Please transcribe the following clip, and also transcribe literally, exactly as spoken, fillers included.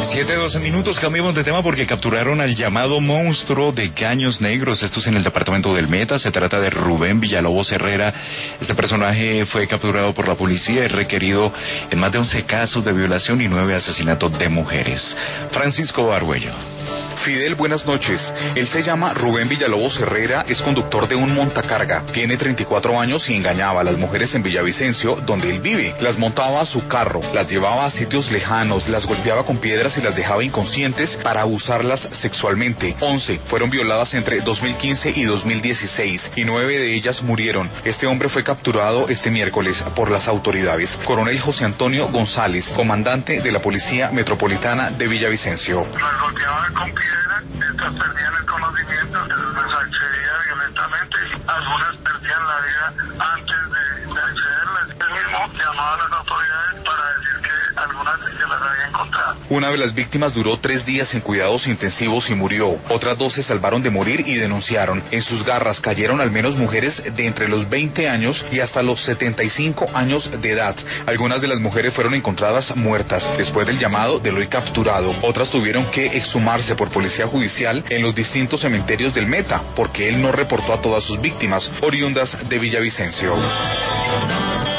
siete doce minutos, cambiamos de tema porque capturaron al llamado monstruo de Caños Negros. Esto es en el departamento del Meta. Se trata de Rubén Villalobos Herrera. Este personaje fue capturado por la policía y requerido en más de once casos de violación y nueve asesinatos de mujeres. Francisco Arguello. Fidel, buenas noches. Él se llama Rubén Villalobos Herrera, es conductor de un montacarga. Tiene treinta y cuatro años y engañaba a las mujeres en Villavicencio, donde él vive. Las montaba a su carro, las llevaba a sitios lejanos, las golpeaba con piedras y las dejaba inconscientes para abusarlas sexualmente. once fueron violadas entre dos mil quince y dos mil dieciséis y nueve de ellas murieron. Este hombre fue capturado este miércoles por las autoridades. Coronel José Antonio González, comandante de la Policía Metropolitana de Villavicencio. Las golpeaban con piedras, estas perdían el conocimiento, les accedía violentamente y algunas perdían la vida antes de, de accederles. Él mismo llamaba a las autoridades para decir que algunas se las había encontrado. Una de las víctimas duró tres días en cuidados intensivos y murió. Otras dos se salvaron de morir y denunciaron. En sus garras cayeron al menos mujeres de entre los veinte años y hasta los setenta y cinco años de edad. Algunas de las mujeres fueron encontradas muertas después del llamado del hoy capturado. Otras tuvieron que exhumarse por policía judicial en los distintos cementerios del Meta, porque él no reportó a todas sus víctimas, oriundas de Villavicencio.